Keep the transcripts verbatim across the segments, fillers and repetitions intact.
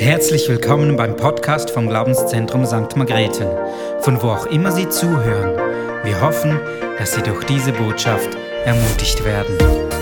Herzlich willkommen beim Podcast vom Glaubenszentrum Sankt Margrethen, von wo auch immer Sie zuhören. Wir hoffen, dass Sie durch diese Botschaft ermutigt werden.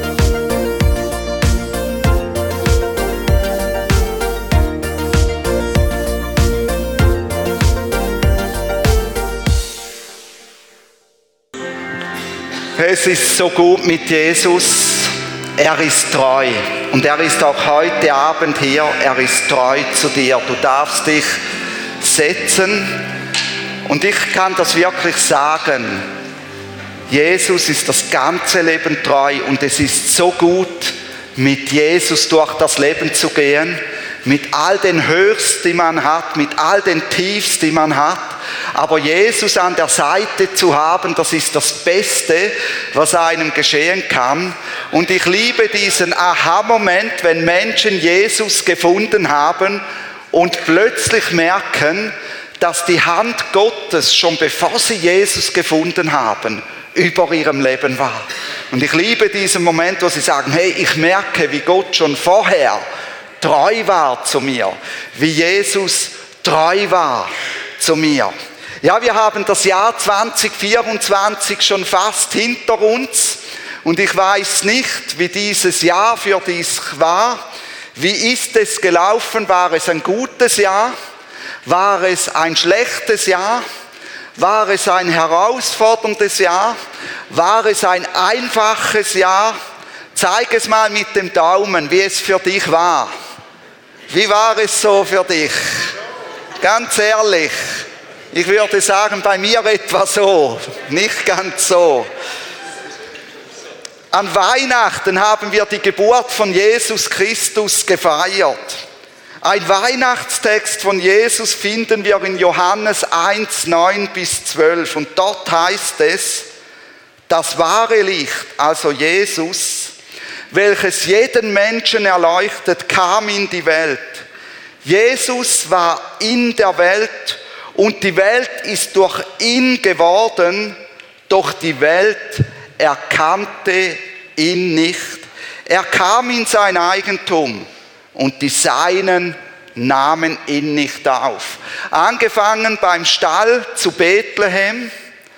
Es ist so gut mit Jesus. Er ist treu und er ist auch heute Abend hier. Er ist treu zu dir. Du darfst dich setzen und ich kann das wirklich sagen. Jesus ist das ganze Leben treu und es ist so gut, mit Jesus durch das Leben zu gehen, mit all den Höchst, die man hat, mit all den Tiefs, die man hat. Aber Jesus an der Seite zu haben, das ist das Beste, was einem geschehen kann. Und ich liebe diesen Aha-Moment, wenn Menschen Jesus gefunden haben und plötzlich merken, dass die Hand Gottes, schon bevor sie Jesus gefunden haben, über ihrem Leben war. Und ich liebe diesen Moment, wo sie sagen, hey, ich merke, wie Gott schon vorher treu war zu mir, wie Jesus treu war zu mir. Ja, wir haben das Jahr zwanzig vierundzwanzig schon fast hinter uns und ich weiß nicht, wie dieses Jahr für dich war. Wie ist es gelaufen? War es ein gutes Jahr? War es ein schlechtes Jahr? War es ein herausforderndes Jahr? War es ein einfaches Jahr? Zeig es mal mit dem Daumen, wie es für dich war. Wie war es so für dich? Ganz ehrlich, ich würde sagen, bei mir etwa so, nicht ganz so. An Weihnachten haben wir die Geburt von Jesus Christus gefeiert. Ein Weihnachtstext von Jesus finden wir in Johannes eins, neun bis zwölf. Und dort heißt es, das wahre Licht, also Jesus, welches jeden Menschen erleuchtet, kam in die Welt. Jesus war in der Welt und die Welt ist durch ihn geworden, doch die Welt erkannte ihn nicht. Er kam in sein Eigentum und die Seinen nahmen ihn nicht auf. Angefangen beim Stall zu Bethlehem,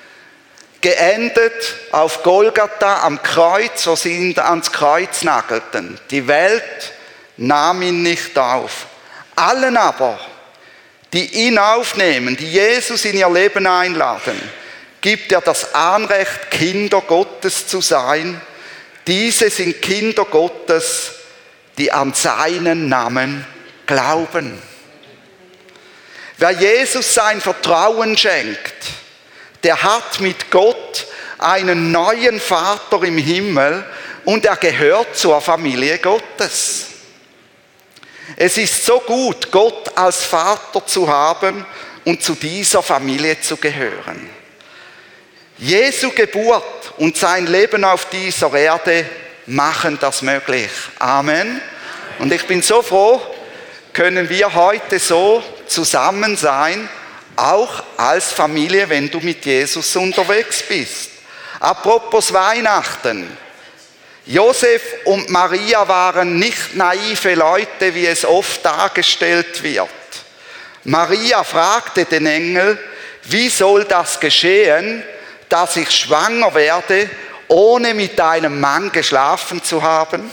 geendet auf Golgatha am Kreuz, wo sie ihn ans Kreuz nagelten. Die Welt nahm ihn nicht auf. Allen aber, die ihn aufnehmen, die Jesus in ihr Leben einladen, gibt er das Anrecht, Kinder Gottes zu sein. Diese sind Kinder Gottes, die an seinen Namen glauben. Wer Jesus sein Vertrauen schenkt, der hat mit Gott einen neuen Vater im Himmel und er gehört zur Familie Gottes. Es ist so gut, Gott als Vater zu haben und zu dieser Familie zu gehören. Jesu Geburt und sein Leben auf dieser Erde machen das möglich. Amen. Und ich bin so froh, können wir heute so zusammen sein, auch als Familie, wenn du mit Jesus unterwegs bist. Apropos Weihnachten. Josef und Maria waren nicht naive Leute, wie es oft dargestellt wird. Maria fragte den Engel, wie soll das geschehen, dass ich schwanger werde, ohne mit einem Mann geschlafen zu haben?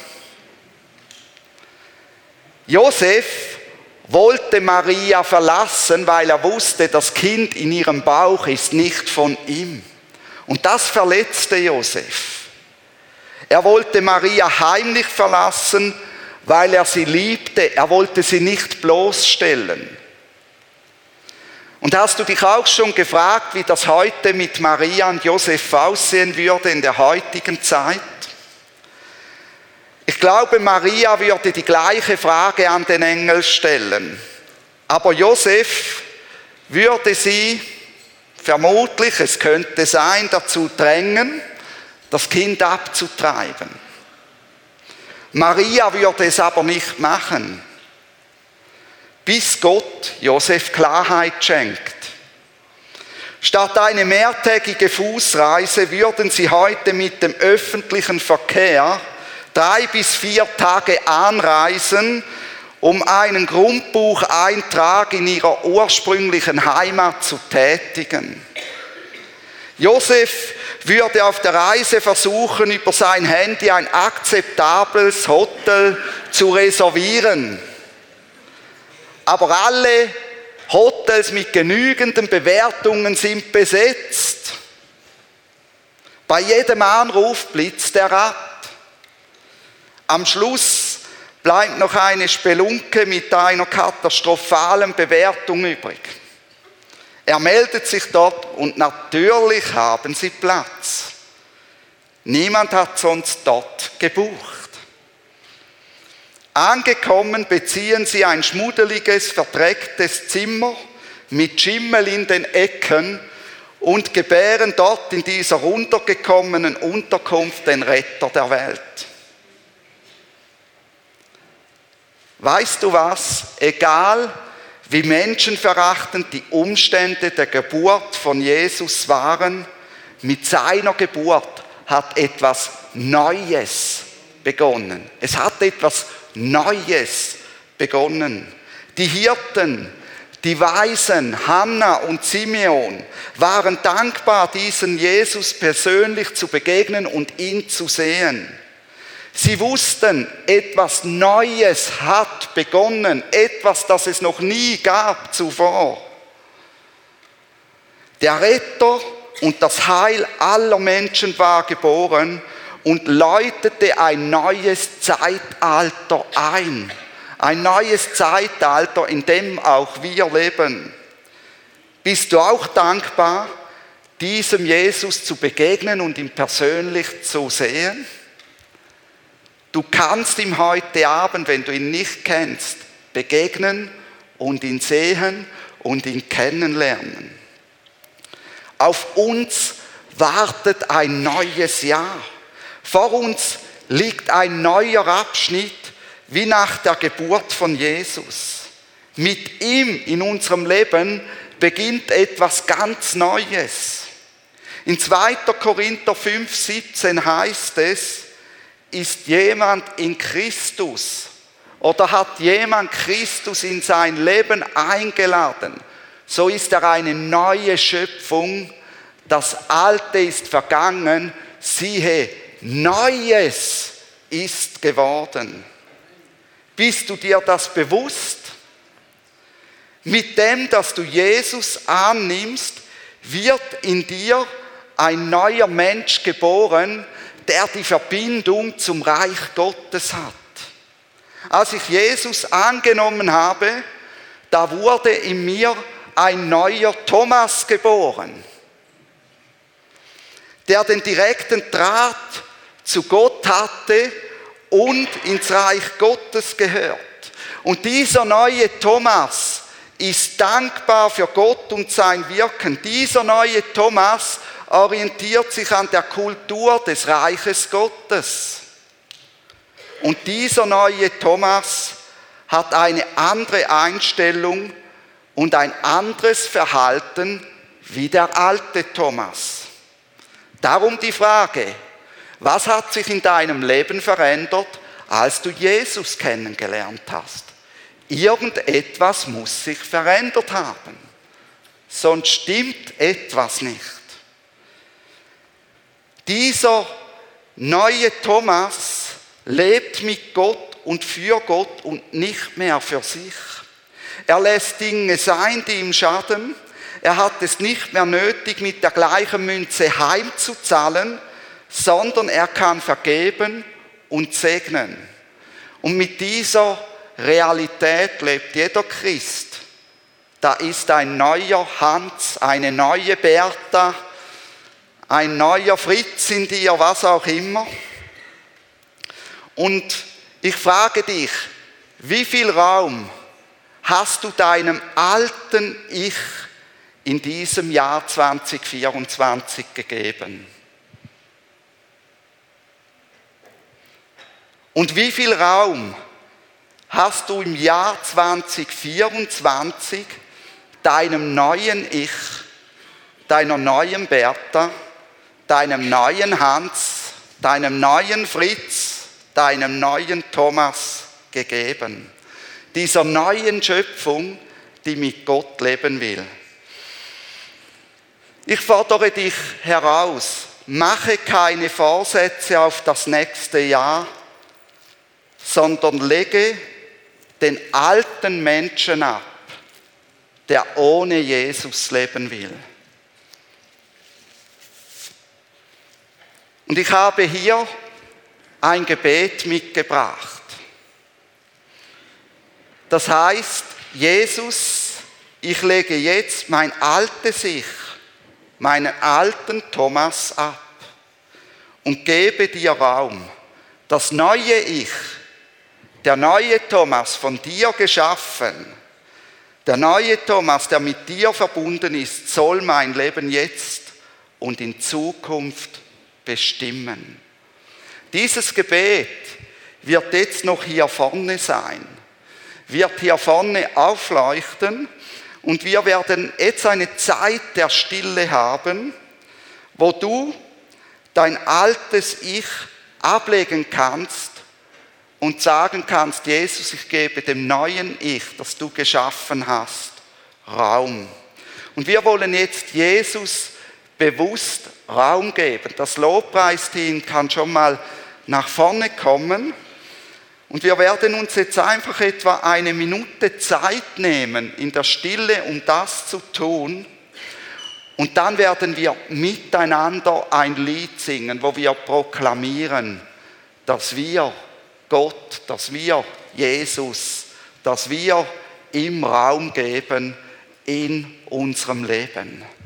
Josef wollte Maria verlassen, weil er wusste, das Kind in ihrem Bauch ist nicht von ihm. Und das verletzte Josef. Er wollte Maria heimlich verlassen, weil er sie liebte. Er wollte sie nicht bloßstellen. Und hast du dich auch schon gefragt, wie das heute mit Maria und Josef aussehen würde in der heutigen Zeit? Ich glaube, Maria würde die gleiche Frage an den Engel stellen. Aber Josef würde sie vermutlich, es könnte sein, dazu drängen, das Kind abzutreiben. Maria würde es aber nicht machen, bis Gott Josef Klarheit schenkt. Statt eine mehrtägige Fußreise würden sie heute mit dem öffentlichen Verkehr drei bis vier Tage anreisen um einen Grundbucheintrag in ihrer ursprünglichen Heimat zu tätigen. Josef würde auf der Reise versuchen, über sein Handy ein akzeptables Hotel zu reservieren. Aber alle Hotels mit genügenden Bewertungen sind besetzt. Bei jedem Anruf blitzt er ab. Am Schluss bleibt noch eine Spelunke mit einer katastrophalen Bewertung übrig. Er meldet sich dort und natürlich haben sie Platz. Niemand hat sonst dort gebucht. Angekommen beziehen sie ein schmuddeliges, verdrecktes Zimmer mit Schimmel in den Ecken und gebären dort in dieser runtergekommenen Unterkunft den Retter der Welt. Weißt du was? Egal wie menschenverachtend die Umstände der Geburt von Jesus waren, mit seiner Geburt hat etwas Neues begonnen. Es hat etwas Neues begonnen. Die Hirten, die Weisen, Hannah und Simeon, waren dankbar, diesen Jesus persönlich zu begegnen und ihn zu sehen. Sie wussten, etwas Neues hat begonnen, etwas, das es noch nie gab zuvor. Der Retter und das Heil aller Menschen war geboren und läutete ein neues Zeitalter ein. Ein neues Zeitalter, in dem auch wir leben. Bist du auch dankbar, diesem Jesus zu begegnen und ihn persönlich zu sehen? Du kannst ihm heute Abend, wenn du ihn nicht kennst, begegnen und ihn sehen und ihn kennenlernen. Auf uns wartet ein neues Jahr. Vor uns liegt ein neuer Abschnitt, wie nach der Geburt von Jesus. Mit ihm in unserem Leben beginnt etwas ganz Neues. In zweiter Korinther fünf, siebzehn heißt es, ist jemand in Christus oder hat jemand Christus in sein Leben eingeladen, so ist er eine neue Schöpfung, das Alte ist vergangen, siehe, Neues ist geworden. Bist du dir das bewusst? Mit dem, dass du Jesus annimmst, wird in dir ein neuer Mensch geboren, der die Verbindung zum Reich Gottes hat. Als ich Jesus angenommen habe, da wurde in mir ein neuer Thomas geboren, der den direkten Draht zu Gott hatte und ins Reich Gottes gehört. Und dieser neue Thomas ist dankbar für Gott und sein Wirken. Dieser neue Thomas orientiert sich an der Kultur des Reiches Gottes. Und dieser neue Thomas hat eine andere Einstellung und ein anderes Verhalten wie der alte Thomas. Darum die Frage, was hat sich in deinem Leben verändert, als du Jesus kennengelernt hast? Irgendetwas muss sich verändert haben, sonst stimmt etwas nicht. Dieser neue Thomas lebt mit Gott und für Gott und nicht mehr für sich. Er lässt Dinge sein, die ihm schaden. Er hat es nicht mehr nötig, mit der gleichen Münze heimzuzahlen, sondern er kann vergeben und segnen. Und mit dieser Realität lebt jeder Christ. Da ist ein neuer Hans, eine neue Bertha, ein neuer Fritz in dir, was auch immer. Und ich frage dich, wie viel Raum hast du deinem alten Ich in diesem Jahr zwanzig vierundzwanzig gegeben? Und wie viel Raum hast du im Jahr zwanzig vierundzwanzig deinem neuen Ich, deiner neuen Bertha, deinem neuen Hans, deinem neuen Fritz, deinem neuen Thomas gegeben? dieser neuen Schöpfung, die mit Gott leben will. Ich fordere dich heraus, mache keine Vorsätze auf das nächste Jahr, sondern lege den alten Menschen ab, der ohne Jesus leben will. Und ich habe hier ein Gebet mitgebracht. Das heißt, Jesus, ich lege jetzt mein altes Ich, meinen alten Thomas ab und gebe dir Raum. Das neue Ich, der neue Thomas, von dir geschaffen, der neue Thomas, der mit dir verbunden ist, soll mein Leben jetzt und in Zukunft bestimmen. Dieses Gebet wird jetzt noch hier vorne sein, wird hier vorne aufleuchten und wir werden jetzt eine Zeit der Stille haben, wo du dein altes Ich ablegen kannst und sagen kannst, Jesus, ich gebe dem neuen Ich, das du geschaffen hast, Raum. Und wir wollen jetzt Jesus bewusst Raum geben. Das Lobpreisteam kann schon mal nach vorne kommen. Und wir werden uns jetzt einfach etwa eine Minute Zeit nehmen in der Stille, um das zu tun. Und dann werden wir miteinander ein Lied singen, wo wir proklamieren, dass wir Gott, dass wir Jesus, dass wir ihm Raum geben in unserem Leben.